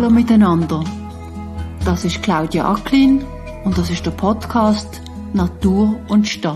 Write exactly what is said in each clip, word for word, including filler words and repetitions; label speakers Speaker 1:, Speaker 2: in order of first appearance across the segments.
Speaker 1: Hallo miteinander. Das ist Claudia Acklin und das ist der Podcast Natur und Stadt.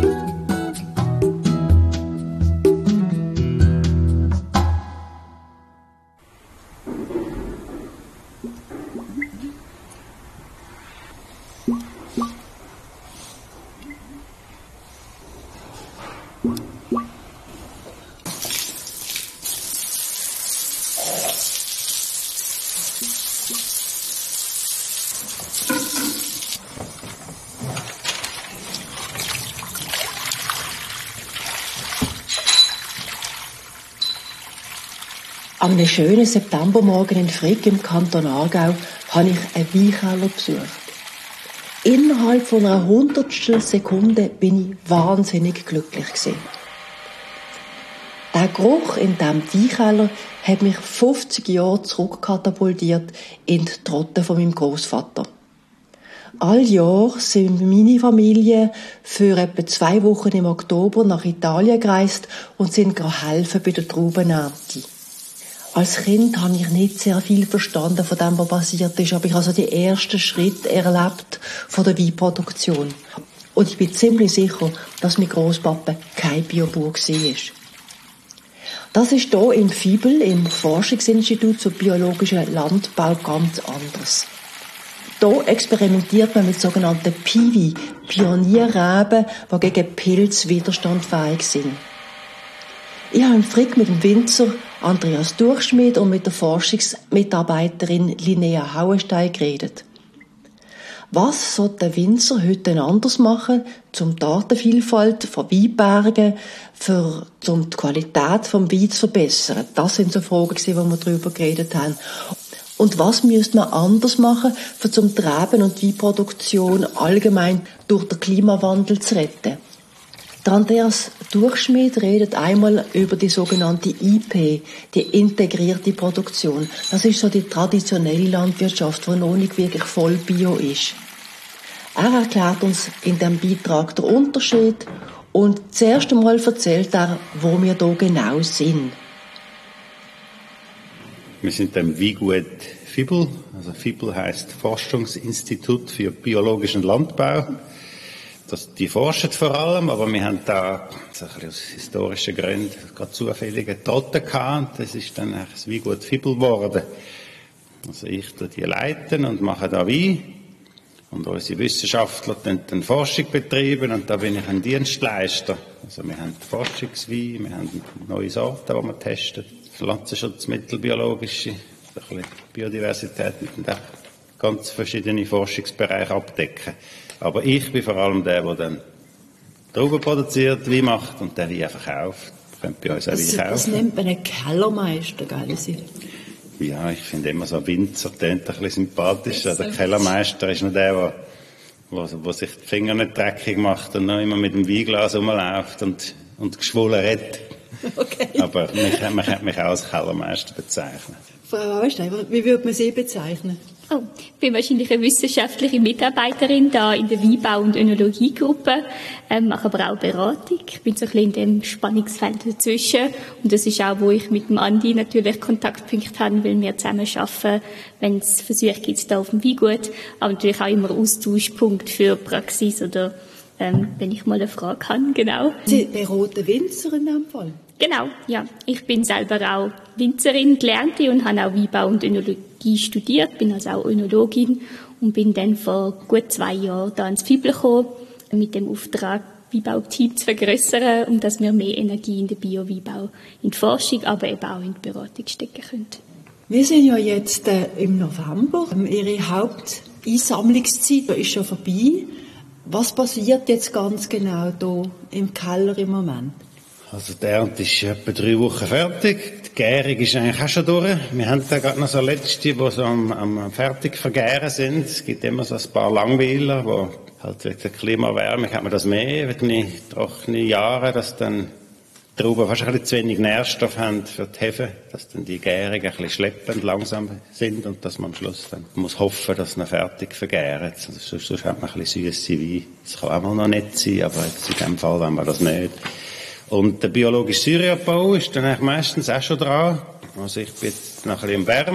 Speaker 2: An einem schönen Septembermorgen in Frick im Kanton Aargau habe ich einen Weinkeller besucht. Innerhalb von einer hundertstel Sekunde bin ich wahnsinnig glücklich gewesen. Der Geruch in diesem Weinkeller hat mich fünfzig Jahre zurückkatapultiert in die Trotte von meinem Großvater. All Jahr sind meine Familie für etwa zwei Wochen im Oktober nach Italien gereist und sind helfen bei der Traubenernte. Als Kind habe ich nicht sehr viel verstanden von dem, was passiert ist, aber ich habe also die ersten Schritte erlebt von der Weinproduktion. Und ich bin ziemlich sicher, dass mein Grosspapa kein Biobauer war. Das ist hier im Fibel, im Forschungsinstitut für biologischen Landbau, ganz anders. Hier experimentiert man mit sogenannten Piwi, Pionierreben, die gegen Pilz widerstandsfähig sind. Ich habe im Frick mit dem Winzer Andreas Durchschmidt und mit der Forschungsmitarbeiterin Linnea Hauenstein geredet. Was soll der Winzer heute anders machen, um die Artenvielfalt von Weinbergen, für, um die Qualität des Weins zu verbessern? Das sind so Fragen, die wir darüber geredet haben. Und was müsste man anders machen, um die Reben- und Weinproduktion allgemein durch den Klimawandel zu retten? Der Andreas Durchschmidt redet einmal über die sogenannte I P, die integrierte Produktion. Das ist so die traditionelle Landwirtschaft, die noch nicht wirklich voll bio ist. Er erklärt uns in diesem Beitrag den Unterschied und zuerst einmal erzählt er, wo wir hier genau sind.
Speaker 3: Wir sind am Weingut Fibel. Also Fibel heisst Forschungsinstitut für biologischen Landbau. Das, die forschen vor allem, aber wir haben da so ein bisschen aus historischen Gründen gerade zufällige Toten gehabt. Das ist dann das Weingut Fibel geworden. Also ich tue die leiten und mache da Wein. Und unsere Wissenschaftler dann, dann Forschung betreiben und da bin ich ein Dienstleister. Also wir haben Forschungswein, wir haben neue Sorten, die wir testen, Pflanzenschutzmittel, biologische, ein bisschen Biodiversität und auch ganz verschiedene Forschungsbereiche abdecken. Aber ich bin vor allem der, der dann Trauben produziert, Wein macht und der Wein verkauft. Könnt bei uns auch Wein kaufen.
Speaker 2: Das nennt man einen Kellermeister, gell?
Speaker 3: Ja, ich finde immer so Winzer, der klingt ein bisschen sympathisch. Der Kellermeister ist nur der, der, der, der sich die Finger nicht dreckig macht und noch immer mit dem Weinglas rumläuft und, und geschwollen redet. Okay. Aber man, man könnte mich auch als Kellermeister bezeichnen.
Speaker 2: Frau Hauenstein, wie würde man Sie bezeichnen?
Speaker 4: Oh, ich bin wahrscheinlich eine wissenschaftliche Mitarbeiterin da in der Weinbau- und Önologiegruppe, ähm, mache aber auch Beratung. Ich bin so ein bisschen in dem Spannungsfeld dazwischen und das ist auch, wo ich mit dem Andi natürlich Kontaktpunkte habe, weil wir zusammen arbeiten, wenn es Versuche gibt da auf dem Weingut, aber natürlich auch immer Austauschpunkt für Praxis oder ähm, wenn ich mal eine Frage habe, genau.
Speaker 2: Sie beraten Winzer in dem Fall?
Speaker 4: Genau, ja. Ich bin selber auch Winzerin, gelernte und habe auch Weinbau und Önologie studiert, bin also auch Önologin und bin dann vor gut zwei Jahren da ins Fibel gekommen, mit dem Auftrag, Weinbauteam zu vergrössern und dass wir mehr Energie in den Bio-Weinbau, in die Forschung, aber eben auch in die Beratung stecken können.
Speaker 2: Wir sind ja jetzt äh, im November. Ihre Haupteinsammlungszeit ist schon vorbei. Was passiert jetzt ganz genau hier im Keller im Moment?
Speaker 3: Also die Ernte ist etwa drei Wochen fertig. Die Gärung ist eigentlich auch schon durch. Wir haben da gerade noch so letzte, die so am, am fertig vergären sind. Es gibt immer so ein paar Langweiler, wo halt wegen der Klimaerwärmung hat man das mehr, wegen den trockenen Jahren, dass dann die Trauben fast ein bisschen zu wenig Nährstoff haben für die Hefe, dass dann die Gärungen ein bisschen schleppend langsam sind und dass man am Schluss dann muss hoffen, dass sie noch fertig vergären. Also sonst, sonst hat man ein bisschen süße Wein. Das kann auch mal noch nett sein, aber in diesem Fall wollen wir das nicht. Und der biologische Säureabbau ist dann eigentlich meistens auch schon dran. Also ich bin jetzt noch ein bisschen am Wärmen.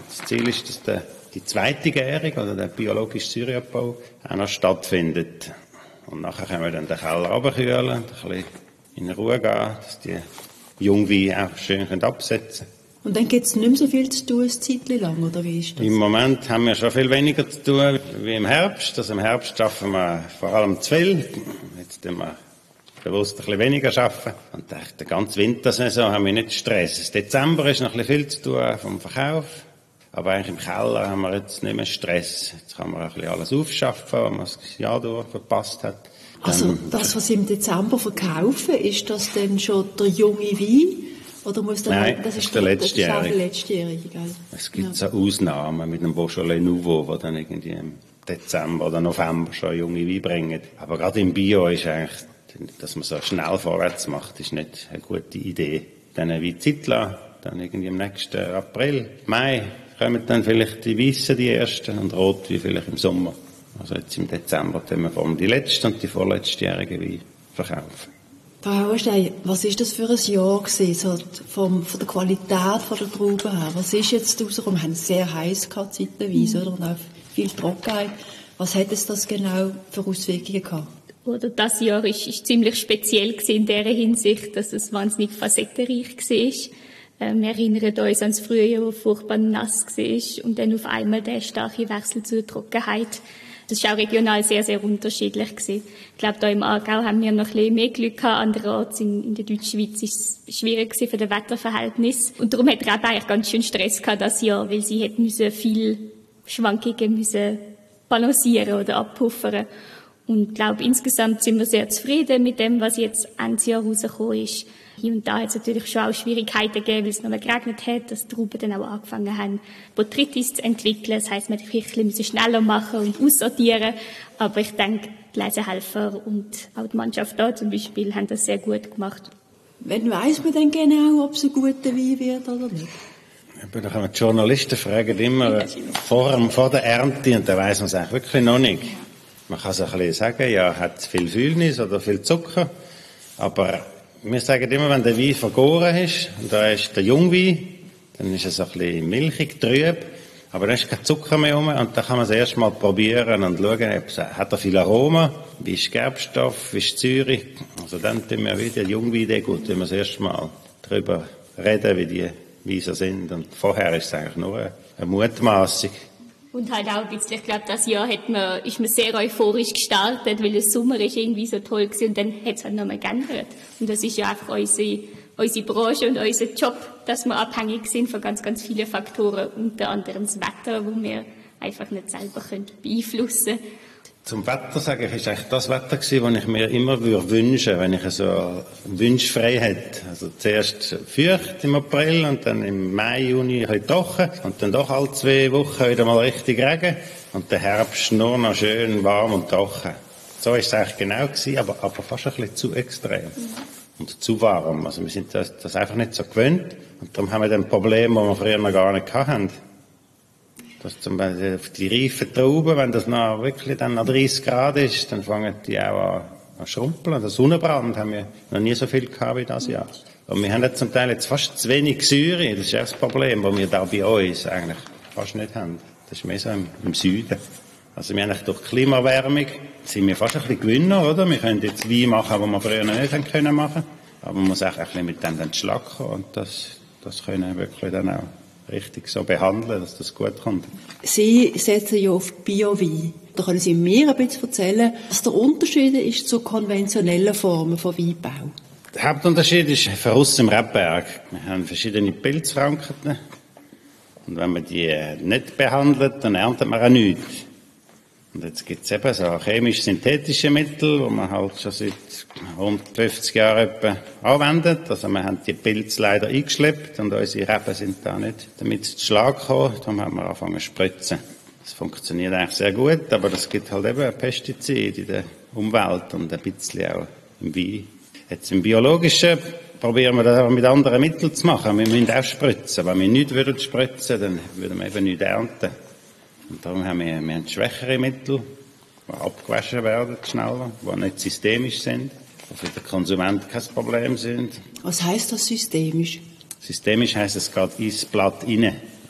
Speaker 3: Das Ziel ist, dass der, die zweite Gärung oder der biologische Säureabbau auch noch stattfindet. Und nachher können wir dann den Keller runterkühlen, ein bisschen in Ruhe gehen, dass die Jungweine auch schön absetzen können.
Speaker 2: Und dann gibt es nicht mehr so viel zu tun, ein Zeitchen lang, oder wie ist das?
Speaker 3: Im Moment haben wir schon viel weniger zu tun wie im Herbst. Also im Herbst arbeiten wir vor allem zu viel. Jetzt tun wir bewusst ein bisschen weniger arbeiten. Und die ganze Wintersaison haben wir nicht Stress. Im Dezember ist noch ein bisschen viel zu tun vom Verkauf. Aber eigentlich im Keller haben wir jetzt nicht mehr Stress. Jetzt kann man ein bisschen alles aufschaffen, was man das Jahr durch verpasst hat.
Speaker 2: Also das, was Sie im Dezember verkaufen, ist das denn schon der junge Wein? Oder muss dann
Speaker 3: Nein,
Speaker 2: das ist
Speaker 3: der letztjährige.
Speaker 2: Das ist auch der letztjährige, gell? Es
Speaker 3: gibt
Speaker 2: ja.
Speaker 3: so Ausnahmen mit dem Beaujolais Nouveau, wo dann irgendwie im Dezember oder November schon junge Weine bringen. Aber gerade im Bio ist eigentlich, dass man so schnell vorwärts macht, ist nicht eine gute Idee. Dann wie Zeit lassen, dann irgendwie im nächsten April, Mai kommen dann vielleicht die Weissen, die ersten, und Rot wie vielleicht im Sommer. Also jetzt im Dezember tun wir vor allem die letzten und die vorletztjährigen Weine verkaufen.
Speaker 2: Frau Hauerstein, was ist das für ein Jahr gewesen, so vom, von der Qualität von der Trauben her? Was ist jetzt rausgekommen? Wir haben es sehr heiß gehabt, zeitweise, oder? Und auch viel Trockenheit. Was hat es das genau für Auswirkungen gehabt?
Speaker 4: Oder das Jahr ist, ist ziemlich speziell gewesen in der Hinsicht, dass es wahnsinnig facettenreich war. Ähm, wir erinnern uns an das Frühjahr, wo furchtbar nass war und dann auf einmal der starke Wechsel zur Trockenheit. Das war auch regional sehr, sehr unterschiedlich gewesen. Ich glaube, da im Aargau haben wir noch ein bisschen mehr Glück gehabt. Andererorts in, in der Deutschschweiz ist es schwierig gewesen für das Wetterverhältnis. Und darum hat Rebe eigentlich ganz schön Stress gehabt das Jahr, weil sie hätte müssen viel Schwankungen müssen balancieren oder abpuffern. Und ich glaube, insgesamt sind wir sehr zufrieden mit dem, was jetzt Ende Jahr rausgekommen ist. Hier und da hat es natürlich schon auch Schwierigkeiten gegeben, weil es noch mal geregnet hat, dass die Trauben dann auch angefangen haben, Botrytis zu entwickeln. Das heisst, man hätte vielleicht ein bisschen schneller machen und aussortieren. Aber ich denke, die Lesehelfer und auch die Mannschaft da zum Beispiel haben das sehr gut gemacht.
Speaker 2: Wann weiss man denn genau, ob es ein guter Wein wird oder nicht?
Speaker 3: Da kann man die Journalisten fragen immer vor, vor der Ernte, und da weiss man es eigentlich wirklich noch nicht. Man kann so ein bisschen sagen, ja, hat viel Füllnis oder viel Zucker, aber wir sagen immer, wenn der Wein vergoren ist, und da ist der Jungwein, dann ist es ein bisschen milchig, trüb, aber dann ist kein Zucker mehr rum, und da kann man es erst mal probieren und schauen, ob es, hat er viel Aroma, wie ist Gerbstoff, wie ist die Säure. Also dann tun wir wieder Jungwein der gut, wenn wir das erste Mal darüber reden, wie die Weine sind, und vorher ist es eigentlich nur eine, eine Mutmaßung.
Speaker 4: Und halt auch ein bisschen, ich glaube, das Jahr hat man, ist man sehr euphorisch gestartet, weil der Sommer ist irgendwie so toll gewesen, und dann hat es halt nochmal geändert. Und das ist ja einfach unsere, unsere Branche und unser Job, dass wir abhängig sind von ganz, ganz vielen Faktoren, unter anderem das Wetter, wo wir einfach nicht selber können beeinflussen können.
Speaker 3: Zum Wetter sage ich, ist eigentlich das Wetter gewesen, das ich mir immer würde wünschen, wenn ich so Wunsch frei hätte. Also zuerst feucht im April und dann im Mai, Juni halt trocken und dann doch alle zwei Wochen wieder mal richtig Regen und der Herbst nur noch schön warm und trocken. So ist es eigentlich genau gewesen, aber, aber fast ein bisschen zu extrem und zu warm. Also wir sind das, das einfach nicht so gewöhnt, und darum haben wir dann Probleme, die wir früher noch gar nicht hatten. Dass zum Beispiel die reifen Trauben, wenn das noch wirklich dann nach dreißig Grad ist, dann fangen die auch an, an schrumpeln. Der Sonnenbrand haben wir noch nie so viel gehabt wie das Jahr. Und wir haben jetzt zum Teil jetzt fast zu wenig Säure. Das ist auch das Problem, das wir da bei uns eigentlich fast nicht haben. Das ist mehr so im, im Süden. Also wir haben durch die Klimaerwärmung sind wir fast ein bisschen Gewinner, oder? Wir können jetzt Wein machen, was wir früher noch nicht haben können machen. Aber man muss auch ein bisschen mit dem Schlag kommen, und das, das können wir wirklich dann auch richtig so behandeln, dass das gut kommt.
Speaker 2: Sie setzen ja auf Bio-Wein. Da können Sie mir ein bisschen erzählen, was der Unterschied ist zu konventionellen Formen von Weinbau.
Speaker 3: Der Hauptunterschied ist für uns im Rebberg. Wir haben verschiedene Pilzkrankheiten. Und wenn man die nicht behandelt, dann erntet man auch nichts. Und jetzt gibt es eben so chemisch-synthetische Mittel, die man halt schon seit hundertfünfzig Jahren etwa anwendet. Also wir haben die Pilze leider eingeschleppt und unsere Reben sind da nicht damit zu Schlag gekommen. Darum haben wir angefangen zu spritzen. Das funktioniert eigentlich sehr gut, aber das gibt halt eben Pestizide in der Umwelt und ein bisschen auch im Wein. Jetzt im Biologischen probieren wir das aber mit anderen Mitteln zu machen. Wir müssen auch spritzen. Wenn wir nichts würden spritzen, dann würden wir eben nichts ernten. Und darum haben wir, wir haben schwächere Mittel, die abgewaschen werden schneller, die nicht systemisch sind, die für den Konsumenten kein Problem sind.
Speaker 2: Was heisst das systemisch?
Speaker 3: Systemisch heisst, es geht ins Blatt rein.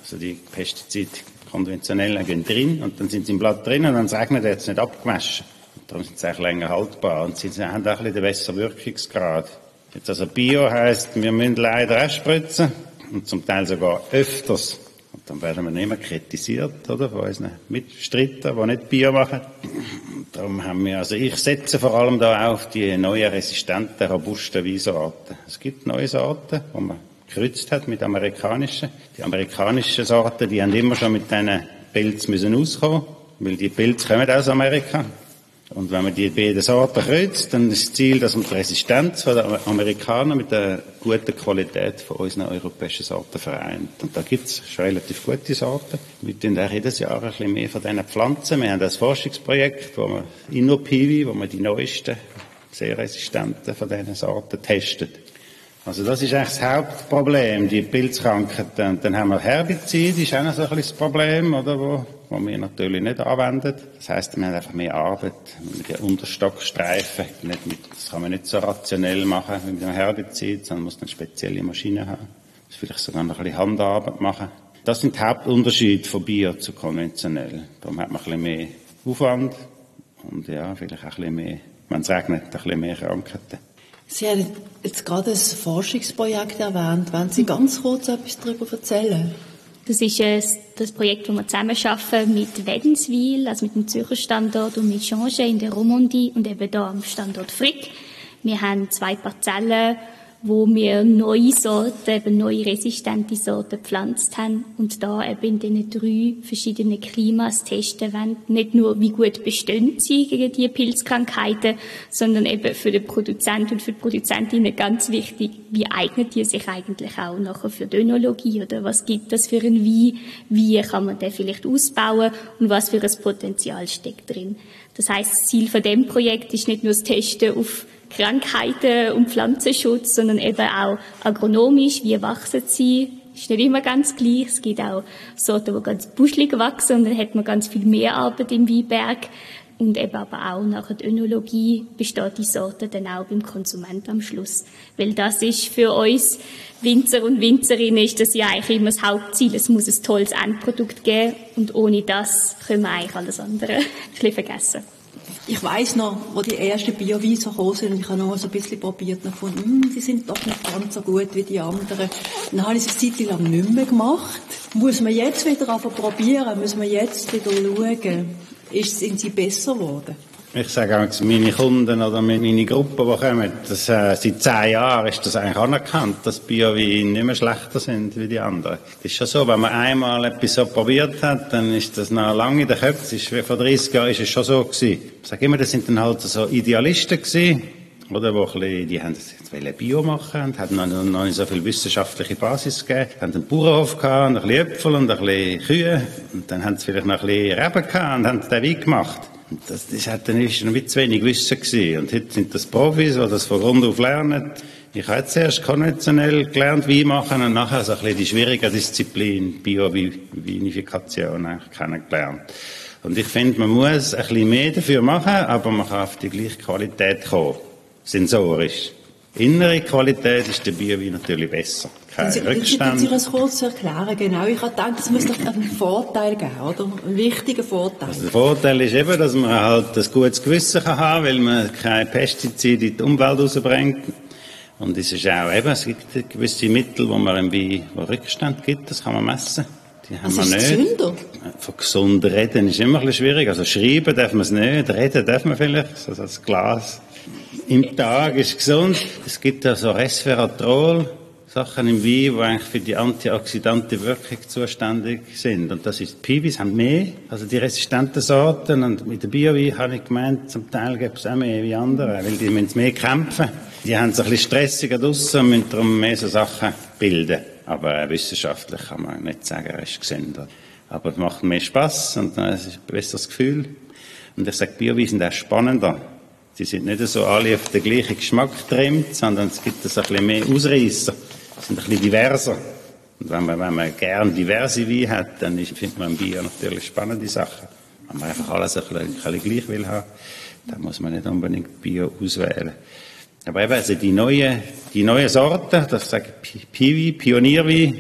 Speaker 3: Also die Pestizide konventionell gehen drin und dann sind sie im Blatt drin und dann regnet es jetzt nicht abgewaschen. Und darum sind sie eigentlich länger haltbar und sie haben auch ein bisschen den besseren Wirkungsgrad. Jetzt also Bio heisst, wir müssen leider auch spritzen und zum Teil sogar öfters. Und dann werden wir nicht mehr kritisiert, oder, von unseren Mitstreitern, die nicht Bio machen. Und darum haben wir, also ich setze vor allem da auf die neuen, resistenten, robusten Weinsorten. Es gibt neue Sorten, die man gekreuzt hat mit amerikanischen. Die amerikanischen Sorten, die haben immer schon mit diesen Pilzen müssen auskommen, weil die Pilze kommen aus Amerika. Und wenn man die beiden Sorten kreuzt, dann ist das Ziel, dass man die Resistenz der Amerikaner mit der guten Qualität von unseren europäischen Sorten vereint. Und da gibt es schon relativ gute Sorten. Wir tun auch jedes Jahr ein bisschen mehr von diesen Pflanzen. Wir haben das Forschungsprojekt, wo wir InnoPiwi, wo wir die neuesten, sehr resistenten von diesen Sorten testet. Also das ist eigentlich das Hauptproblem, die Pilzkrankheiten. Und dann haben wir Herbizid, ist auch noch so ein bisschen das Problem, oder, wo, wo wir natürlich nicht anwenden. Das heisst, wir haben einfach mehr Arbeit mit den Unterstockstreifen. Nicht mit, das kann man nicht so rationell machen wie mit dem Herbizid, sondern muss eine spezielle Maschine haben. Das vielleicht sogar noch ein bisschen Handarbeit machen. Das sind die Hauptunterschiede von Bio zu konventionell. Darum hat man ein bisschen mehr Aufwand und ja, vielleicht auch ein bisschen mehr, wenn es regnet, ein bisschen mehr Krankheiten.
Speaker 2: Sie haben jetzt gerade ein Forschungsprojekt erwähnt. Wollen Sie ganz kurz etwas darüber erzählen?
Speaker 4: Das ist äh, das Projekt, das wir zusammen arbeiten mit Wädenswil, also mit dem Zürcher Standort, und mit Change in der Romandie und eben da am Standort Frick. Wir haben zwei Parzellen, wo wir neue Sorten, eben neue resistente Sorten gepflanzt haben und da eben in diesen drei verschiedenen Klimas testen wollen. Nicht nur, wie gut bestehen sie gegen diese Pilzkrankheiten, sondern eben für den Produzenten und für die Produzentinnen ganz wichtig, wie eignet die sich eigentlich auch nachher für die Önologie, oder was gibt das für einen Wein, wie kann man den vielleicht ausbauen und was für ein Potenzial steckt drin. Das heisst, das Ziel von dem Projekt ist nicht nur das Testen auf Krankheiten und Pflanzenschutz, sondern eben auch agronomisch, wie wachsen sie, ist nicht immer ganz gleich. Es gibt auch Sorten, die ganz buschelig wachsen und dann hat man ganz viel mehr Arbeit im Weinberg. Und eben aber auch nach der Önologie besteht die Sorte dann auch beim Konsument am Schluss. Weil das ist für uns Winzer und Winzerinnen ist das ja eigentlich immer das Hauptziel. Es muss ein tolles Endprodukt geben und ohne das können wir eigentlich alles andere ein bisschen vergessen.
Speaker 2: Ich weiss noch, wo die ersten Bio-Weine so gekommen sind und ich habe noch so ein bisschen probiert und gefunden, die sind doch nicht ganz so gut wie die anderen. Dann habe ich es eine Zeit lang nicht mehr gemacht. Muss man jetzt wieder aber probieren, muss man jetzt wieder schauen, ist, sind sie besser geworden?
Speaker 3: Ich sage auch, meine Kunden oder meine Gruppe, die kommen, das, äh, seit zehn Jahren ist das eigentlich anerkannt, dass Bio-Weine nicht mehr schlechter sind wie die anderen. Das ist schon so, wenn man einmal etwas so probiert hat, dann ist das noch lange in den Köpfen. Ist, vor dreißig Jahren ist es schon so gewesen. Ich sage immer, das sind dann halt so Idealisten gewesen, oder, wo ein bisschen, die haben das jetzt wollen Bio machen und haben noch, noch nicht so viel wissenschaftliche Basis gegeben, haben einen Bauernhof gehabt, und ein bisschen Äpfel und ein bisschen Kühe, und dann haben sie vielleicht noch ein bisschen Reben gehabt und haben den Wein gemacht. Und das, das hat dann ist noch ein zu wenig Wissen gewesen. Und heute sind das Profis, die das von Grund auf lernen. Ich habe jetzt erst konventionell gelernt, Wein machen und nachher so ein bisschen die schwierige Disziplin Bio-Vinifikation kennengelernt. Und ich finde, man muss ein bisschen mehr dafür machen, aber man kann auf die gleiche Qualität kommen. Sensorisch. Innere Qualität ist der Bio-Wein natürlich besser. Kein
Speaker 2: Sie,
Speaker 3: Rückstand.
Speaker 2: Sie das kurz erklären, genau. Ich habe gedacht, es muss doch einen Vorteil geben, oder? Einen wichtigen Vorteil.
Speaker 3: Also der Vorteil ist eben, dass man halt ein gutes Gewissen kann haben, weil man keine Pestizide in die Umwelt rausbringt. Und es ist auch eben, es gibt gewisse Mittel, wo man im Wein Rückstand gibt, das kann man messen. Die haben
Speaker 2: was
Speaker 3: wir
Speaker 2: ist
Speaker 3: nicht.
Speaker 2: gesünder?
Speaker 3: Von gesund reden ist immer ein bisschen schwierig. Also schreiben darf man es nicht, reden darf man vielleicht, so das Glas im Tag ist gesund. Es gibt ja so Resveratrol, Sachen im Wein, die eigentlich für die antioxidante Wirkung zuständig sind. Und das ist, Piwis haben mehr, also die resistenten Sorten. Und mit der Bio-Wein habe ich gemeint, zum Teil gibt es auch mehr wie andere, weil die müssen mehr kämpfen. Die haben es ein bisschen stressiger draussen und müssen darum mehr so Sachen bilden. Aber äh, wissenschaftlich kann man nicht sagen, er ist gesünder. Aber es macht mehr Spass und äh, es ist ein besseres Gefühl. Und ich sage, Bio-Wein sind auch spannender. Sie sind nicht so alle auf den gleichen Geschmack getrimmt, sondern es gibt ein bisschen mehr Ausreisser. Sie sind ein bisschen diverser. Und wenn man, wenn man gern diverse Weine hat, dann ist, findet man im Bio natürlich spannende Sachen. Wenn man einfach alles ein bisschen, ein bisschen gleich will haben, dann muss man nicht unbedingt Bio auswählen. Aber eben, also die neuen, die neuen Sorten, das sage ich Piwi, Pionierwein,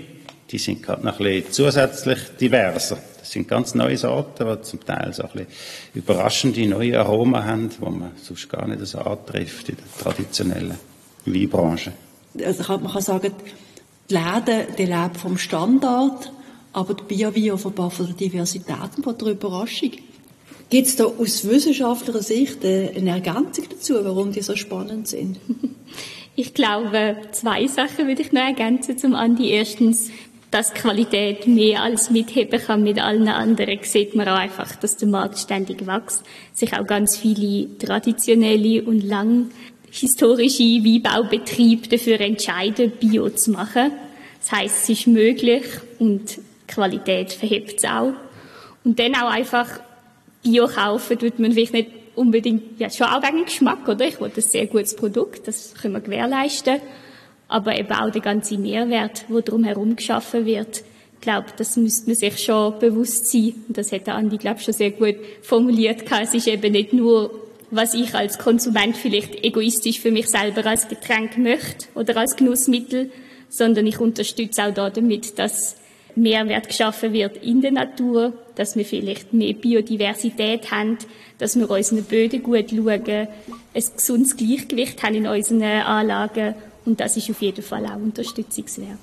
Speaker 3: die sind gerade noch ein bisschen zusätzlich diverser. Das sind ganz neue Sorten, die zum Teil so ein bisschen überraschende neue Aromen haben, die man sonst gar nicht so antrifft in der traditionellen Weinbranche.
Speaker 2: Also man kann sagen, die Läden, die leben vom Standard, aber die Biowein offenbar von der Diversität und von der Überraschung. Gibt es da aus wissenschaftlicher Sicht eine Ergänzung dazu, warum die so spannend sind?
Speaker 4: Ich glaube, zwei Sachen würde ich noch ergänzen zum Andi. Erstens, dass Qualität mehr als mitheben kann mit allen anderen, sieht man auch einfach, dass der Markt ständig wächst, sich auch ganz viele traditionelle und lang historische Weinbaubetriebe dafür entscheiden, Bio zu machen. Das heisst, es ist möglich und Qualität verhebt es auch. Und dann auch einfach Bio kaufen, tut man vielleicht nicht unbedingt, ja, schon auch wegen Geschmack, oder? Ich will ein sehr gutes Produkt, das können wir gewährleisten. Aber eben auch der ganze Mehrwert, der drumherum geschaffen wird. Ich glaube, das müsste man sich schon bewusst sein. Und das hat der Andi, glaube ich, schon sehr gut formuliert. Es ist eben nicht nur, was ich als Konsument vielleicht egoistisch für mich selber als Getränk möchte oder als Genussmittel, sondern ich unterstütze auch damit, dass Mehrwert geschaffen wird in der Natur, dass wir vielleicht mehr Biodiversität haben, dass wir unseren Böden gut schauen, ein gesundes Gleichgewicht haben in unseren Anlagen. Und das ist auf jeden Fall auch unterstützungswert.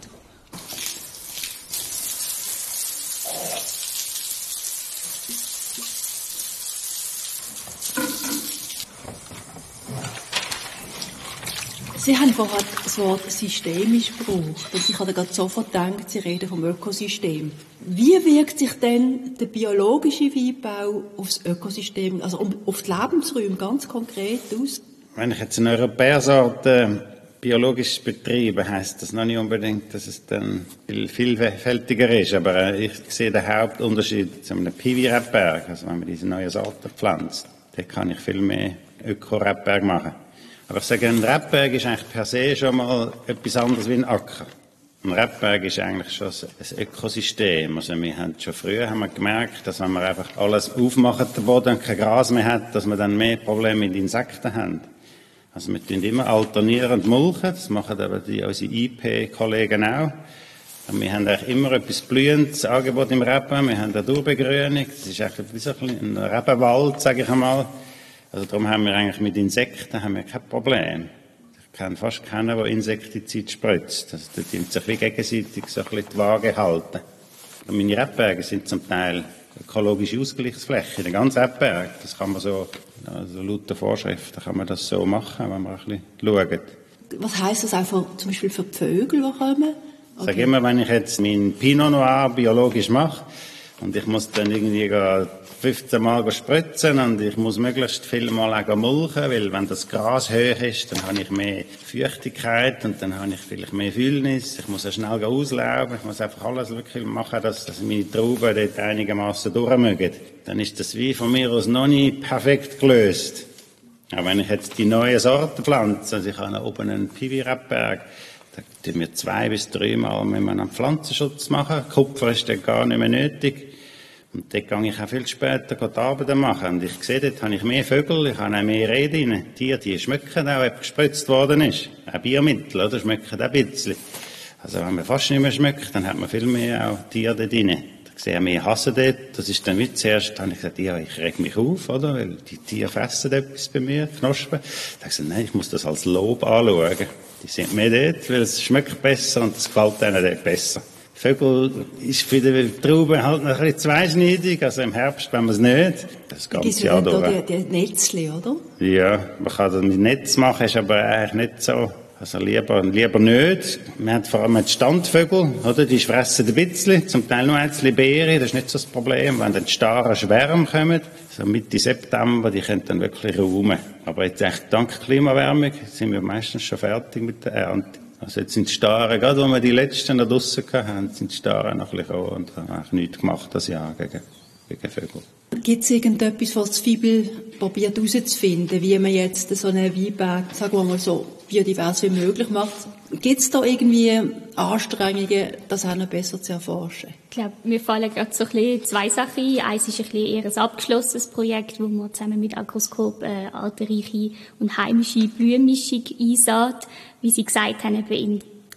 Speaker 2: Sie haben vorher das Wort systemisch gebraucht. Und ich habe gerade sofort gedacht, Sie reden vom Ökosystem. Wie wirkt sich denn der biologische Weinbau auf das Ökosystem, also auf die Lebensräume ganz konkret aus?
Speaker 3: Wenn ich jetzt eine Europäersorte biologisch betreibe, heisst das noch nicht unbedingt, dass es dann viel vielfältiger ist. Aber ich sehe den Hauptunterschied zu einem Piwi-Rebberg, also wenn man diese neue Sorte pflanzt. Da kann ich viel mehr Öko-Rebberg machen. Aber ich sage, ein Rebberg ist eigentlich per se schon mal etwas anderes wie ein Acker. Ein Rebberg ist eigentlich schon ein Ökosystem. Also wir haben schon früher haben wir gemerkt, dass wenn wir einfach alles aufmachen, der Boden kein Gras mehr hat, dass wir dann mehr Probleme mit Insekten haben. Also wir tun immer alternierend mulchen, das machen aber die, unsere I P-Kollegen auch. Und wir haben eigentlich immer etwas blühendes Angebot im Reben, wir haben eine Durchbegrünung, das ist eigentlich wie so ein Rebenwald, sage ich einmal. Also darum haben wir eigentlich mit Insekten haben wir kein Problem. Ich kenne fast keinen, der Insektizid spritzt. Also da tun sich wie gegenseitig so ein bisschen die Waage halten. Und meine Rebberge sind zum Teil ökologische Ausgleichsflächen, der ganze Rebberg. Das kann man so, also laut der Vorschriften kann man das so machen, wenn man ein bisschen schaut.
Speaker 2: Was heisst das auch für, zum Beispiel für die Vögel, die kommen?
Speaker 3: Ich sage immer, wenn ich jetzt meinen Pinot Noir biologisch mache und ich muss dann irgendwie fünfzehn Mal spritzen und ich muss möglichst viel Mal auch mulchen, weil wenn das Gras hoch ist, dann habe ich mehr Feuchtigkeit und dann habe ich vielleicht mehr Füllnis. Ich muss ja schnell auslaufen, ich muss einfach alles wirklich machen, dass, dass meine Trauben dort einigermaßen durchmögen. Dann ist das Wein von mir aus noch nicht perfekt gelöst. Aber wenn ich jetzt die neue Sorte pflanze, also ich habe oben einen Piwi-Rebberg, da tun wir zwei bis drei Mal einen Pflanzenschutz machen. Kupfer ist dann gar nicht mehr nötig. Und dort gehe ich auch viel später die Arbeit machen. Und ich sehe, dort habe ich mehr Vögel, ich habe auch mehr Rede rein. Die Tiere, die schmecken auch, ob gespritzt worden ist. Auch Biermittel, oder? Schmecken auch ein bisschen. Also wenn man fast nicht mehr schmeckt, dann hat man viel mehr auch Tiere dort rein. Ich sehe mehr Hasen dort. Das ist dann wie zuerst, habe ich gesagt, ja, ich reg mich auf, oder? Weil die Tiere fressen etwas bei mir, Knospen. Da habe ich gesagt, nein, ich muss das als Lob anschauen. Die sind mehr dort, weil es schmeckt besser und es gefällt ihnen dort besser. Vögel ist für die Trauben halt noch ein bisschen zweischneidig, also im Herbst wenn man es nicht, das ganze Jahr durch.
Speaker 2: Die, die Netzli, oder?
Speaker 3: Ja, man kann das mit Netz machen, ist aber eigentlich nicht so, also lieber, lieber nicht. Wir haben vor allem die Standvögel, oder, die fressen ein bisschen, zum Teil nur einzelne Beeren, das ist nicht so das Problem, wenn dann die starren Schwärme kommen, so Mitte September, die können dann wirklich räumen. Aber jetzt echt dank Klimawärmung sind wir meistens schon fertig mit der Ernte. Also jetzt sind die Staren, gerade wo wir die letzten da draussen hatten, sind die Staren noch ein bisschen gekommen und haben eigentlich nichts gemacht das Jahr gegen, gegen Vögel.
Speaker 2: Gibt es irgendetwas, was das Fibel probiert herauszufinden, wie man jetzt so einen Weinberg, sagen wir mal so, biodivers wie möglich macht? Gibt es da irgendwie Anstrengungen, das auch noch besser zu erforschen?
Speaker 4: Ich glaube, mir fallen gerade so ein bisschen zwei Sachen ein. Eins ist ein bisschen eher ein abgeschlossenes Projekt, wo man zusammen mit Agroskop eine artenreiche und heimische Blühenmischung einsät. Wie Sie gesagt haben, eben in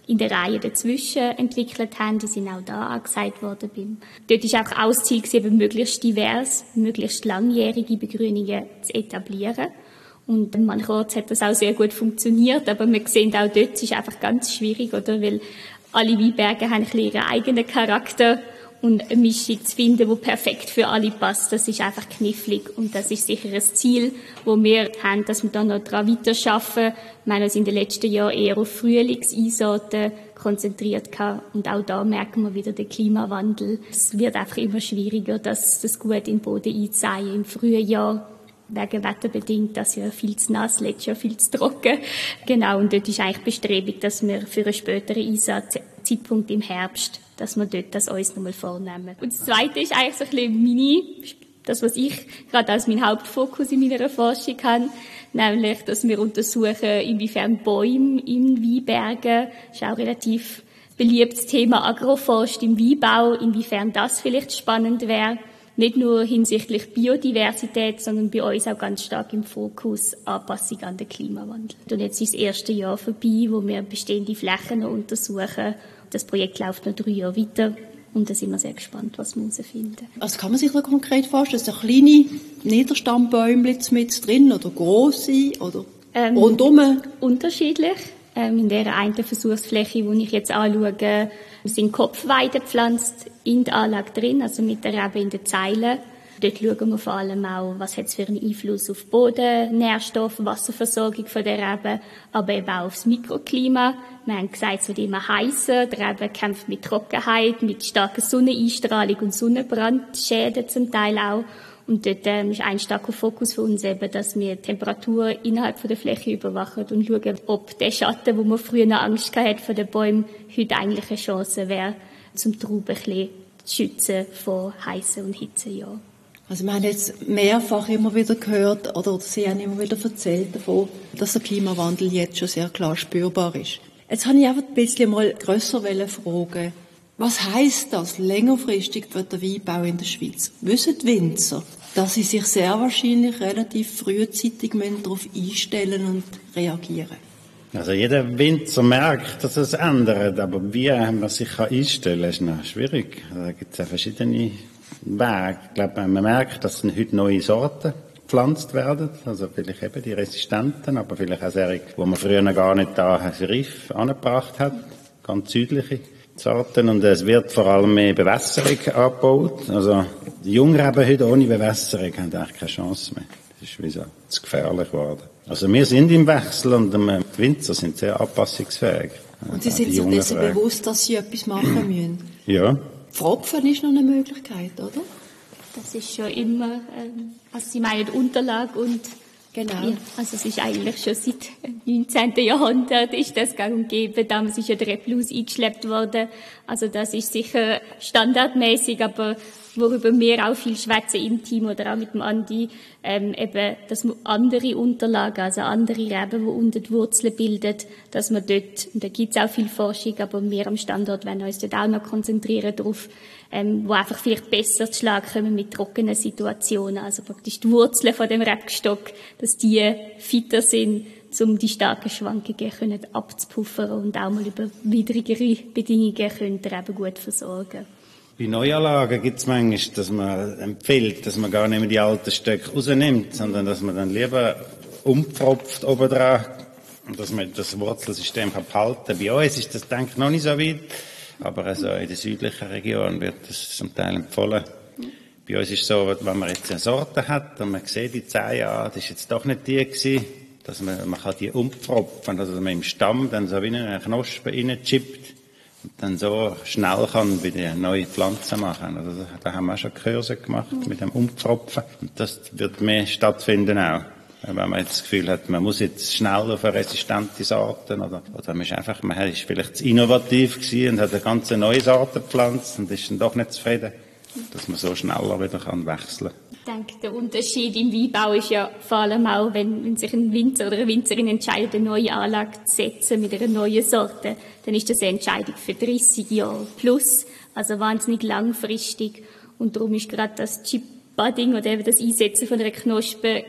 Speaker 4: in der Reihe dazwischen entwickelt haben. Die sind auch da angesagt worden. Beim Dort ist einfach auch das Ziel gewesen, möglichst divers, möglichst langjährige Begrünungen zu etablieren. Und mancherorts hat das auch sehr gut funktioniert, aber wir sehen auch dort, es ist einfach ganz schwierig, oder? Weil alle Weinberge haben ein bisschen ihren eigenen Charakter und eine Mischung zu finden, die perfekt für alle passt, das ist einfach knifflig. Und das ist sicher ein Ziel, das wir haben, dass wir da noch daran weiterarbeiten. Wir haben uns in den letzten Jahren eher auf Frühlingseinsorten konzentriert gehabt. Und auch da merken wir wieder den Klimawandel. Es wird einfach immer schwieriger, das, das gut in den Boden einzusehen im frühen Jahr. Wegen wetterbedingt, das ja viel zu nass, letztes Jahr viel zu trocken. Genau, und dort ist eigentlich Bestrebung, dass wir für einen späteren Einsatzzeitpunkt im Herbst, dass wir dort das uns nochmal vornehmen. Und das Zweite ist eigentlich so ein bisschen meine, das, was ich gerade als mein Hauptfokus in meiner Forschung habe, nämlich, dass wir untersuchen, inwiefern Bäume in Weinbergen, das ist auch relativ beliebtes Thema Agroforst im Weinbau, inwiefern das vielleicht spannend wäre. Nicht nur hinsichtlich Biodiversität, sondern bei uns auch ganz stark im Fokus Anpassung an den Klimawandel. Und jetzt ist das erste Jahr vorbei, wo wir bestehende Flächen noch untersuchen. Das Projekt läuft noch drei Jahre weiter und da sind wir sehr gespannt, was wir herausfinden.
Speaker 2: Also kann man sich da konkret vorstellen, so kleine Niederstammbäume mit drin oder grosse oder ähm, rundum?
Speaker 4: Unterschiedlich. Ähm, in der einen Versuchsfläche, die ich jetzt anschaue, sind Kopfweiden gepflanzt in der Anlage drin, also mit der Rebe in den Zeilen. Dort schauen wir vor allem auch, was hat es für einen Einfluss auf Boden, Nährstoff, Wasserversorgung von der Rebe, aber eben auch aufs Mikroklima. Wir haben gesagt, es wird immer heißer, die Rebe kämpft mit Trockenheit, mit starker Sonneneinstrahlung und Sonnenbrandschäden zum Teil auch. Und dort ähm, ist ein starker Fokus für uns eben, dass wir die Temperatur innerhalb von der Fläche überwachen und schauen, ob der Schatten, wo man früher noch Angst hatte von den Bäumen, heute eigentlich eine Chance wäre, zum Trauben ein bisschen zu schützen vor heißen und Hitzejahren.
Speaker 2: Also wir haben jetzt mehrfach immer wieder gehört, oder Sie haben immer wieder erzählt davon, dass der Klimawandel jetzt schon sehr klar spürbar ist. Jetzt habe ich einfach ein bisschen mal grösser fragen, was heisst das längerfristig für den Weinbau in der Schweiz? Wissen die Winzer, dass sie sich sehr wahrscheinlich relativ frühzeitig darauf einstellen und reagieren?
Speaker 3: Also jeder Winzer merkt, dass es ändert, aber wie man sich einstellen kann, ist noch schwierig. Da gibt es ja verschiedene Wege. Ich glaube, man merkt, dass heute neue Sorten gepflanzt werden, also vielleicht eben die resistenten, aber vielleicht auch solche, wo man früher noch gar nicht da reif angebracht hat, ganz südliche Sorten, und es wird vor allem mehr Bewässerung angebaut. Also die Jungreben heute ohne Bewässerung haben eigentlich keine Chance mehr. Das ist wie so zu gefährlich geworden. Also wir sind im Wechsel und die Winzer sind sehr anpassungsfähig.
Speaker 2: Und Sie sind sich dessen bewusst, dass Sie etwas machen müssen?
Speaker 3: Ja.
Speaker 2: Pfropfen ist noch eine Möglichkeit, oder?
Speaker 4: Das ist schon immer, ähm, also Sie meinen Unterlage und
Speaker 2: genau.
Speaker 4: Ja, also es ist eigentlich schon seit dem neunzehnten Jahrhundert ist das gang und gäbe. Damals ist ja der Reblaus eingeschleppt worden. Also das ist sicher standardmäßig, aber worüber wir auch viel schwätzen im Team oder auch mit dem Andi, ähm, eben, dass man andere Unterlagen, also andere Reben, die unter die Wurzeln bilden, dass man dort, und da gibt es auch viel Forschung, aber wir am Standort wollen uns dort auch noch konzentrieren darauf, ähm, wo einfach vielleicht besser zu Schlag kommen mit trockenen Situationen, also praktisch die Wurzeln von dem Rebstock, dass die fitter sind, um die starken Schwankungen können abzupuffern und auch mal über widrigere Bedingungen können den Reben gut versorgen.
Speaker 3: Bei Neuanlagen gibt es manchmal, dass man empfiehlt, dass man gar nicht mehr die alten Stöcke rausnimmt, sondern dass man dann lieber umpfropft obendran und dass man das Wurzelsystem behalten kann. Bei uns ist das, denke ich, noch nicht so weit, aber also in der südlichen Region wird das zum Teil empfohlen. Bei uns ist es so, wenn man jetzt eine Sorte hat und man sieht die zehn Jahre, das ist jetzt doch nicht die gewesen, dass man, man kann die umpfropfen, also dass man im Stamm dann so wie eine Knospe reinchippt. Und dann so schnell kann bei den neuen Pflanzen machen. Also da haben wir auch schon Kurse gemacht mit dem Umpfropfen. Und das wird mehr stattfinden auch. Wenn man jetzt das Gefühl hat, man muss jetzt schnell auf eine resistente Sorten oder, oder man ist einfach, man ist vielleicht zu innovativ gewesen und hat eine ganz neue Sorte gepflanzt und ist dann doch nicht zufrieden, dass man so schneller wieder kann wechseln kann.
Speaker 4: Ich denke, der Unterschied im Weinbau ist ja vor allem auch, wenn, wenn sich ein Winzer oder eine Winzerin entscheidet, eine neue Anlage zu setzen mit einer neuen Sorte, dann ist das eine Entscheidung für dreissig Jahre plus, also wahnsinnig langfristig. Und darum ist gerade das Chip-Budding oder eben das Einsetzen von einer Knospe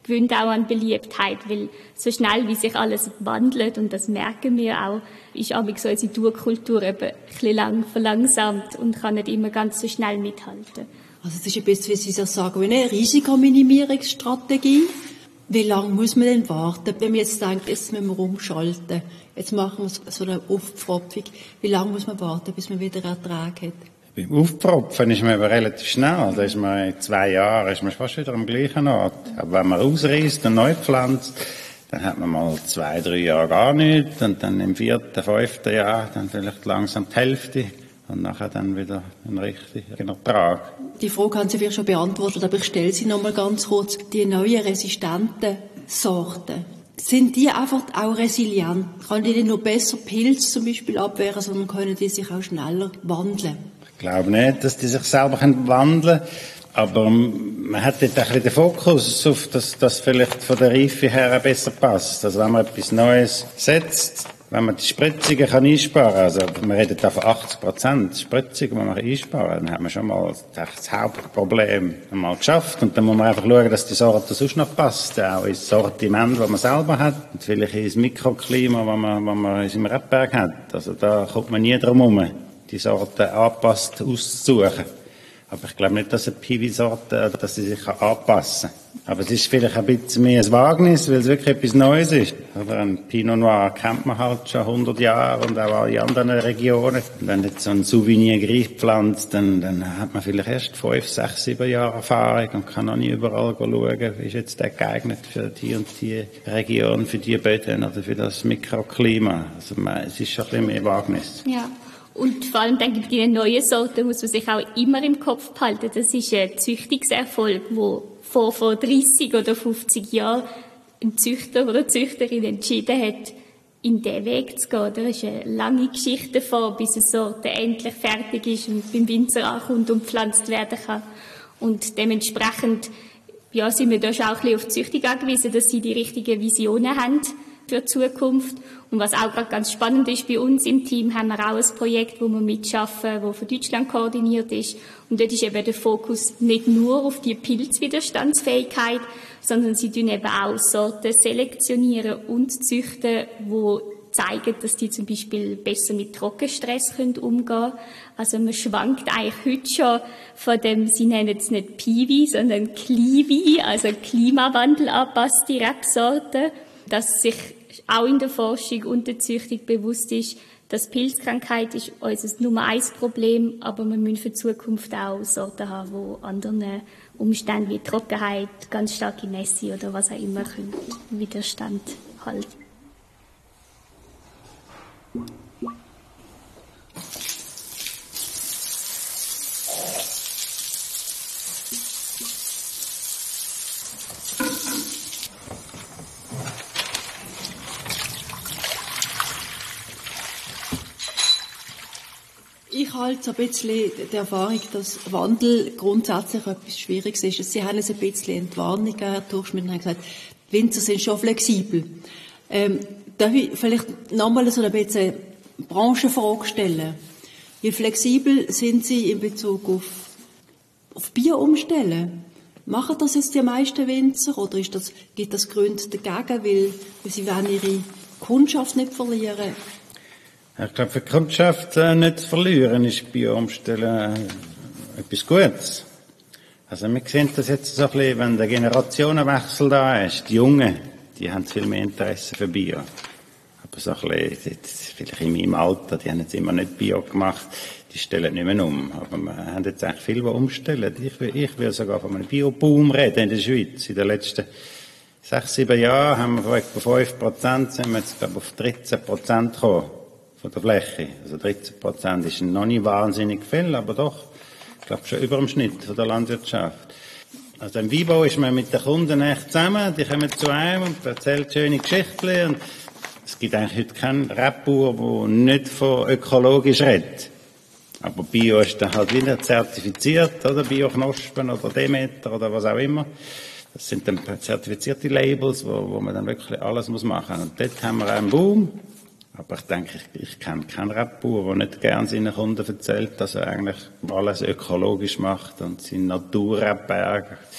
Speaker 4: gewinnt auch an Beliebtheit, weil so schnell, wie sich alles wandelt, und das merken wir auch, ist auch so unsere Tourkultur eben ein bisschen lang verlangsamt und kann nicht immer ganz so schnell mithalten.
Speaker 2: Also es ist ein bisschen, wie Sie das sagen, wie eine Risikominimierungsstrategie. Wie lange muss man denn warten, wenn man jetzt denkt, jetzt müssen wir umschalten, jetzt machen wir so eine Aufpfropfung. Wie lange muss man warten, bis man wieder Ertrag hat?
Speaker 3: Beim Aufpropfen ist man aber relativ schnell. Da ist man in zwei Jahren ist man fast wieder am gleichen Ort. Aber wenn man ausreißt und neu pflanzt, dann hat man mal zwei, drei Jahre gar nichts. Und dann im vierten, fünften Jahr dann vielleicht langsam die Hälfte. Und nachher dann wieder einen richtigen Ertrag.
Speaker 2: Die Frage haben Sie vielleicht schon beantwortet, aber ich stelle sie noch mal ganz kurz. Die neuen resistenten Sorten, sind die einfach auch resilient? Kann die denn nur besser Pilze zum Beispiel abwehren, sondern können die sich auch schneller wandeln?
Speaker 3: Ich glaube nicht, dass die sich selber wandeln können. Aber man hat dort ein bisschen den Fokus auf, dass das vielleicht von der Reife her besser passt. Also wenn man etwas Neues setzt, wenn man die Spritzungen kann einsparen kann, also wir reden da von achtzig Prozent Spritzungen, die man einsparen kann, dann hat man schon mal das Hauptproblem einmal geschafft. Und dann muss man einfach schauen, dass die Sorte sonst noch passt, auch ins Sortiment, das man selber hat, und vielleicht ins Mikroklima, das man, das man in seinem Rebberg hat. Also da kommt man nie drum herum, die Sorte angepasst auszusuchen. Aber ich glaube nicht, dass eine Piwi-Sorte, dass sie sich anpassen kann. Aber es ist vielleicht ein bisschen mehr ein Wagnis, weil es wirklich etwas Neues ist. Aber ein Pinot Noir kennt man halt schon hundert Jahre und auch in anderen Regionen. Und wenn jetzt so ein Souvenir Gris pflanzt, dann, dann hat man vielleicht erst fünf, sechs, sieben Jahre Erfahrung und kann noch nie überall schauen, ist jetzt der geeignet für die und die Region, für die Böden oder für das Mikroklima. Also man, es ist schon ein bisschen mehr Wagnis.
Speaker 4: Ja. Und vor allem, denke ich, bei den neuen Sorten muss man sich auch immer im Kopf behalten. Das ist ein Züchtungserfolg, wo vor, vor dreissig oder fünfzig Jahren ein Züchter oder eine Züchterin entschieden hat, in diesen Weg zu gehen. Da ist eine lange Geschichte davor, bis eine Sorte endlich fertig ist und beim Winzer ankommt und gepflanzt werden kann. Und dementsprechend, ja, sind wir da schon auch ein bisschen auf die Züchtung angewiesen, dass sie die richtigen Visionen haben für die Zukunft. Und was auch gerade ganz spannend ist, bei uns im Team haben wir auch ein Projekt, wo wir mitschaffen, das von Deutschland koordiniert ist. Und dort ist eben der Fokus nicht nur auf die Pilzwiderstandsfähigkeit, sondern sie tun eben auch Sorten selektionieren und züchten, die zeigen, dass die zum Beispiel besser mit Trockenstress umgehen können. Also man schwankt eigentlich heute schon von dem, sie nennen es nicht Piwi, sondern Kliwi, also Klimawandel angepasste Rebsorten, dass sich auch in der Forschung und der Züchtung bewusst ist, dass Pilzkrankheit ist unser Nummer eins Problem, aber wir müssen für die Zukunft auch Sorten haben, die anderen Umständen wie Trockenheit, ganz starke Nässe oder was auch immer können Widerstand halten.
Speaker 2: Ich halte so ein bisschen die Erfahrung, dass Wandel grundsätzlich etwas Schwieriges ist. Sie haben es ein bisschen Entwarnung gegeben, Herr Tuchschmidt, und haben gesagt, die Winzer sind schon flexibel. Ähm, darf ich vielleicht nochmal so ein bisschen Branchenfrage stellen? Wie flexibel sind Sie in Bezug auf, auf Bier umstellen? Machen das jetzt die meisten Winzer oder ist das, gibt das Gründe dagegen, weil, weil sie wollen ihre Kundschaft nicht verlieren?
Speaker 3: Ich glaube, für die Kundschaft äh, nicht zu verlieren, ist Bio-Umstellen äh, etwas Gutes. Also wir sehen das jetzt so ein bisschen, wenn der Generationenwechsel da ist. Die Jungen, die haben viel mehr Interesse für Bio. Aber so ein bisschen, vielleicht in meinem Alter, die haben jetzt immer nicht Bio gemacht, die stellen nicht mehr um. Aber wir haben jetzt eigentlich viel, die umstellen. Ich will, ich will sogar von einem Bio-Boom reden in der Schweiz. In den letzten sechs, sieben Jahren haben wir von etwa fünf Prozent, sind wir jetzt, glaube ich, auf dreizehn Prozent gekommen. Von der Fläche. Also dreizehn Prozent ist noch nicht wahnsinnig viel, aber doch, ich glaube, schon über dem Schnitt von der Landwirtschaft. Also im Weinbau ist man mit den Kunden echt zusammen, die kommen zu einem und erzählen schöne Geschichten. Und es gibt eigentlich heute keinen Rebbauer, der nicht von ökologisch redet. Aber Bio ist dann halt wieder zertifiziert, oder? Bio-Knospen oder Demeter oder was auch immer. Das sind dann zertifizierte Labels, wo, wo man dann wirklich alles muss machen. Und dort haben wir einen Boom. Aber ich denke, ich, ich kenne keinen Rebbauer, der nicht gern seinen Kunden erzählt, dass er eigentlich alles ökologisch macht und seinen Naturrebberg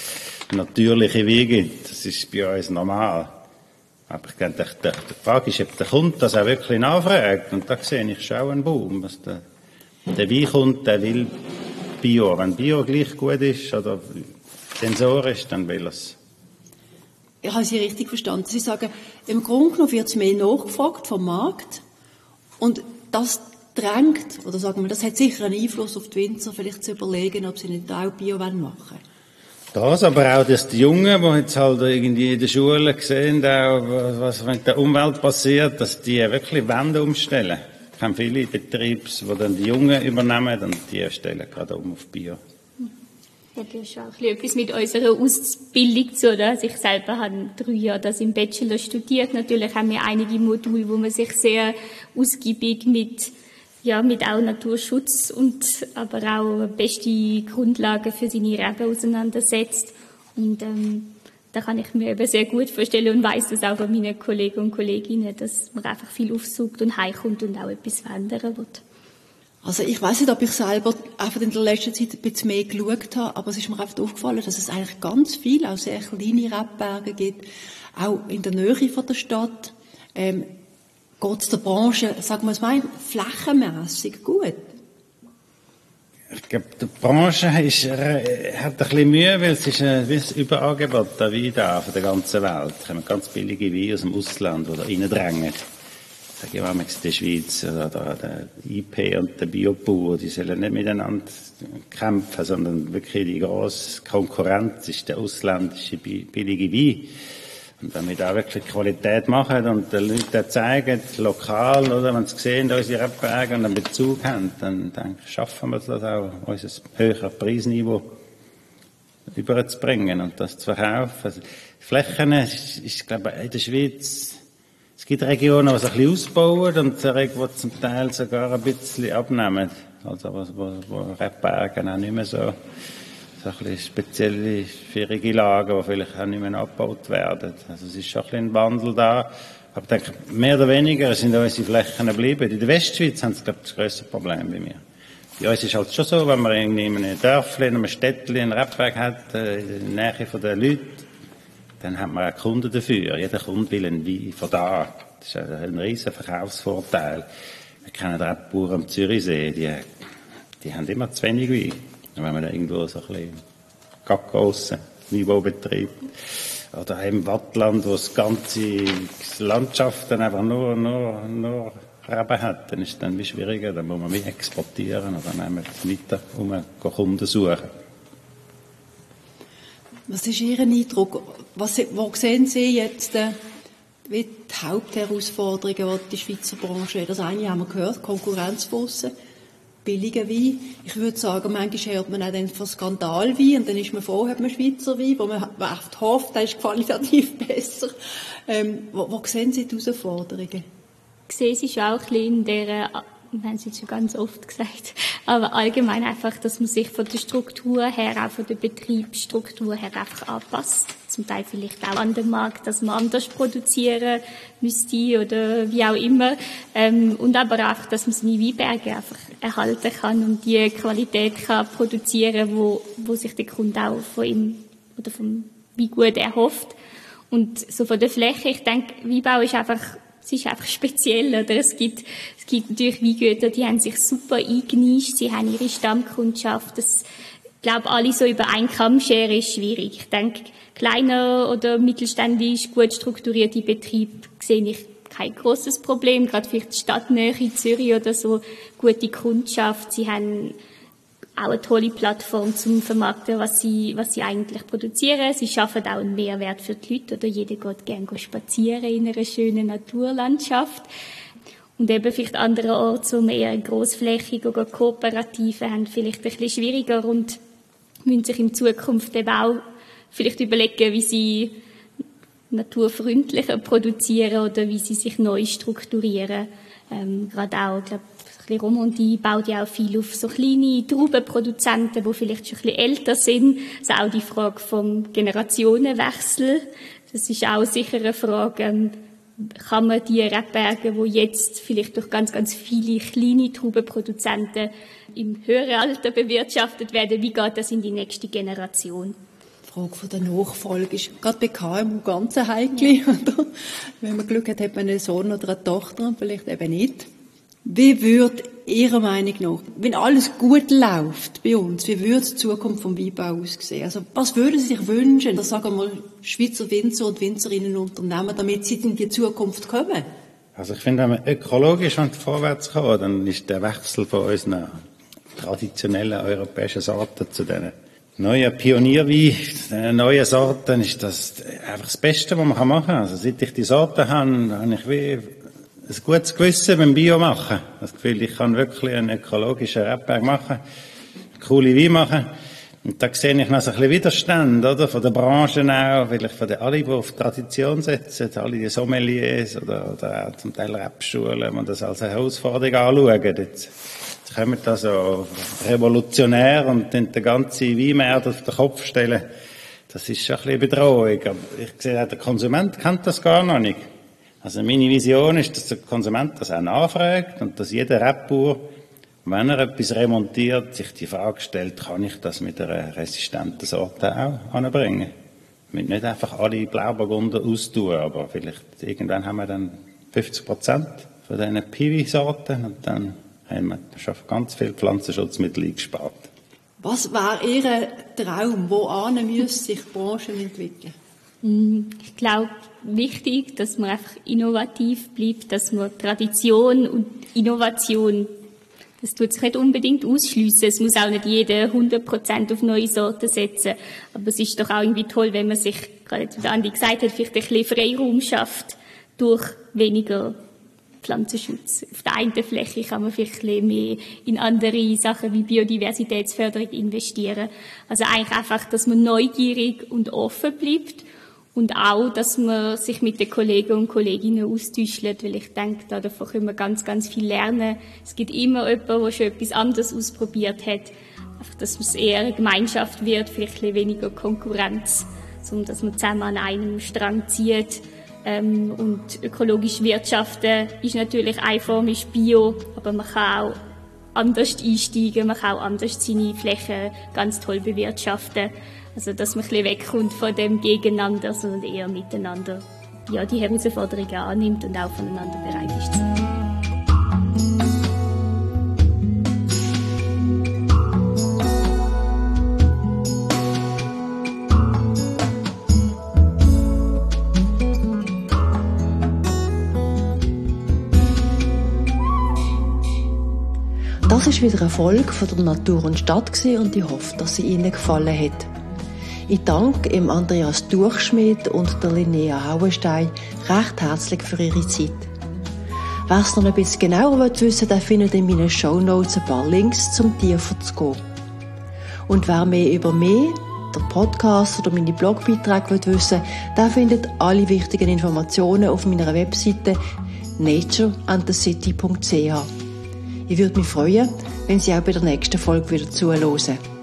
Speaker 3: natürliche Weine gibt. Das ist bei uns normal. Aber ich denke, die Frage ist, ob der Kunde das auch wirklich nachfragt. Und da sehe ich schon einen Boom. Was der, der Wein kommt, der will Bio. Wenn Bio gleich gut ist oder sensorisch, dann will er es.
Speaker 2: Ich habe Sie richtig verstanden. Sie sagen, im Grunde genommen wird es mehr nachgefragt vom Markt. Und das drängt, oder sagen wir, das hat sicher einen Einfluss auf die Winzer, vielleicht zu überlegen, ob sie nicht auch Bio machen wollen.
Speaker 3: Das, aber auch, dass die Jungen, die jetzt halt irgendwie in der Schule sehen, auch, was mit der Umwelt passiert, dass die wirklich Wände umstellen. Ich kenne viele Betriebe, die dann die Jungen übernehmen und die stellen gerade um auf Bio.
Speaker 4: Ja, das ist auch etwas mit unserer Ausbildung zu, oder? Also ich selber habe drei Jahre das im Bachelor studiert. Natürlich haben wir einige Module, wo man sich sehr ausgiebig mit ja, mit auch Naturschutz und aber auch beste Grundlagen für seine Reben auseinandersetzt. Und ähm, da kann ich mir eben sehr gut vorstellen und weiss das auch von meinen Kollegen und Kolleginnen, dass man einfach viel aufsucht und heimkommt und auch etwas verändern wird.
Speaker 2: Also ich weiss nicht, ob ich selber einfach in der letzten Zeit ein bisschen mehr geschaut habe, aber es ist mir einfach aufgefallen, dass es eigentlich ganz viel, auch sehr kleine Rebberge gibt, auch in der Nähe von der Stadt. Ähm, Geht es der Branche, sagen wir es mal, flächenmässig gut?
Speaker 3: Ich glaube, die Branche ist, äh, hat ein bisschen Mühe, weil es ist ein gewisses Überangebot an Wein da von der ganzen Welt. Es kommen ganz billige Weine aus dem Ausland, die da reindrängen. Ich sage immer, in der Schweiz, oder der I P und der Biobauer, die sollen nicht miteinander kämpfen, sondern wirklich die grosse Konkurrenz ist der ausländische billige Wein. Und wenn wir da wirklich Qualität machen und den Leuten zeigen, lokal, oder, wenn sie sehen, unsere Rebberge und einen Bezug haben, dann, dann schaffen wir das auch, unser höheres Preisniveau überzubringen und das zu verkaufen. Also, Flächen ist, ist, glaube ich, in der Schweiz, es gibt Regionen, die sich ein bisschen ausbauen und Regionen, die zum Teil sogar ein bisschen abnehmen. Also, wo, wo, wo Rebberge auch nicht mehr so, so ein bisschen spezielle, schwierige Lagen, die vielleicht auch nicht mehr abgebaut werden. Also es ist schon ein bisschen ein Wandel da. Aber ich denke, mehr oder weniger sind unsere Flächen geblieben. In der Westschweiz haben sie, glaube ich, das grösste Problem bei mir. Bei uns ist es halt schon so, wenn man irgendwie in einem Dörfli, in einem Städtli einen Rebberg hat, in der Nähe der Leute, dann hat man auch Kunden dafür. Jeder Kunde will einen Wein von da. Das ist ein riesen Verkaufsvorteil. Wir kennen die Rebbauern am Zürichsee, die, die haben immer zu wenig Wein. Wenn man da irgendwo so ein bisschen Kakaosen-Niveau betreibt. Oder im Wattland, wo das ganze Landschaft dann einfach nur, nur, nur Reben hat, dann ist es dann wie schwieriger, dann muss man wie exportieren oder dann nehmen wir weiter, um Kunden suchen.
Speaker 2: Was ist Ihr Eindruck? Was, wo sehen Sie jetzt äh, wie die Hauptherausforderungen, die die Schweizer Branche hat? Das eine haben wir gehört, Konkurrenz von aussen. Billiger Wein. Ich würde sagen, manchmal hört man auch dann von Skandalwein und dann ist man froh, hat man Schweizer Wein, wo man oft hofft, der ist qualitativ besser. Ähm, wo, wo sehen Sie die Herausforderungen?
Speaker 4: Ich sehe sie schon auch ein bisschen in der, wir haben es jetzt schon ganz oft gesagt, aber allgemein einfach, dass man sich von der Struktur her, auch von der Betriebsstruktur her einfach anpasst. Zum Teil vielleicht auch an den Markt, dass man anders produzieren müsste oder wie auch immer. Ähm, und aber auch, dass man seine Weinberge einfach erhalten kann und die Qualität kann produzieren, wo, wo sich der Kunde auch von ihm oder vom Weingut erhofft. Und so von der Fläche, ich denke, Weinbau ist einfach, es ist einfach speziell, oder? Es gibt, es gibt natürlich Weingüter, die haben sich super eingenischt, sie haben ihre Stammkundschaft. Das, ich glaube, alle so über einen Kamm scheren ist schwierig. Ich denke, kleiner oder mittelständisch gut strukturierte Betriebe sehe ich kein grosses Problem. Gerade vielleicht die Stadtnähe in Zürich oder so, gute Kundschaft. Sie haben auch eine tolle Plattform zum Vermarkten, was sie, was sie eigentlich produzieren. Sie schaffen auch einen Mehrwert für die Leute, oder jeder geht gerne spazieren in einer schönen Naturlandschaft. Und eben vielleicht andererorts, wo wir eher grossflächig oder Kooperative haben, vielleicht ein bisschen schwieriger und müssen sich in Zukunft eben auch vielleicht überlegen, wie sie naturfreundlicher produzieren oder wie sie sich neu strukturieren. Ähm, gerade auch, ich glaube, Romandie baut ja auch viel auf so kleine Traubenproduzenten, die vielleicht schon ein bisschen älter sind. Das ist auch die Frage vom Generationenwechsel. Das ist auch sicher eine Frage, ähm, kann man die Rebberge, die jetzt vielleicht durch ganz, ganz viele kleine Traubenproduzenten im höheren Alter bewirtschaftet werden, wie geht das in die nächste Generation?
Speaker 2: Die Frage von der Nachfolge ist gerade bei K M U ganz heikel. Wenn man Glück hat, hat man einen Sohn oder eine Tochter und vielleicht eben nicht. Wie würde Ihrer Meinung nach, wenn alles gut läuft bei uns, wie würde die Zukunft vom Weinbau aussehen? Also, was würden Sie sich wünschen, dass, sagen wir mal, Schweizer Winzer und Winzerinnen unternehmen, damit sie in die Zukunft kommen?
Speaker 3: Also ich finde, wenn man ökologisch vorwärts kommen, dann ist der Wechsel von unseren traditionellen europäischen Sorten zu den neuen Pionierwein, den neuen Sorten, ist das einfach das Beste, was man machen kann. Also seit ich die Sorten habe, habe ich wie ein gutes Gewissen beim Bio machen. Das Gefühl, ich kann wirklich einen ökologischen Rebberg machen, coole Wein machen. Und da sehe ich noch so ein bisschen Widerstand, oder? Von der Branche auch, vielleicht von den alle, die auf Tradition setzen, alle die Sommeliers oder, oder auch zum Teil Rebschulen, die das als Herausforderung anschauen. Jetzt, jetzt kommen da so revolutionär und den ganzen Weinmarkt auf den Kopf stellen. Das ist schon ein bisschen Bedrohung. Aber ich sehe, der Konsument kennt das gar noch nicht. Also meine Vision ist, dass der Konsument das auch nachfragt und dass jeder Rebbauer, wenn er etwas remontiert, sich die Frage stellt, kann ich das mit einer resistenten Sorte auch anbringen? Mit nicht einfach alle Blauburgunder austun, aber vielleicht irgendwann haben wir dann fünfzig Prozent von diesen Piwi-Sorten und dann haben wir schon ganz viel Pflanzenschutzmittel eingespart.
Speaker 2: Was wäre Ihr Traum? Wohin müsste sich die Branche entwickeln?
Speaker 4: Ich glaube, wichtig, dass man einfach innovativ bleibt, dass man Tradition und Innovation, das tut sich nicht unbedingt ausschliessen. Es muss auch nicht jeder hundert Prozent auf neue Sorten setzen. Aber es ist doch auch irgendwie toll, wenn man sich, gerade wie Andi gesagt hat, vielleicht ein bisschen Freiraum schafft durch weniger Pflanzenschutz. Auf der einen Fläche kann man vielleicht ein bisschen mehr in andere Sachen wie Biodiversitätsförderung investieren. Also eigentlich einfach, dass man neugierig und offen bleibt. Und auch, dass man sich mit den Kollegen und Kolleginnen austauscht, weil ich denke, da davon können wir ganz, ganz viel lernen. Es gibt immer jemanden, der schon etwas anderes ausprobiert hat. Einfach, dass es eher eine Gemeinschaft wird, vielleicht ein bisschen weniger Konkurrenz, sondern dass man zusammen an einem Strang zieht. Ähm, und ökologisch wirtschaften ist natürlich eine Form, ist Bio, aber man kann auch anders einsteigen, man kann auch anders seine Flächen ganz toll bewirtschaften. Also, dass man ein bisschen wegkommt von dem Gegeneinander, sondern eher miteinander, ja, die Herausforderungen annimmt und auch voneinander bereit ist.
Speaker 2: Das war wieder eine Folge von der Natur und Stadt und ich hoffe, dass sie Ihnen gefallen hat. Ich danke dem Andreas Durchschmidt und der Linnea Hauenstein recht herzlich für ihre Zeit. Wer es noch ein bisschen genauer wissen will, der findet in meinen Shownotes ein paar Links, zum tiefer zu gehen. Und wer mehr über mich, den Podcast oder meine Blogbeiträge wissen will, der findet alle wichtigen Informationen auf meiner Webseite nature and the city punkt c h. Ich würde mich freuen, wenn Sie auch bei der nächsten Folge wieder zuhören.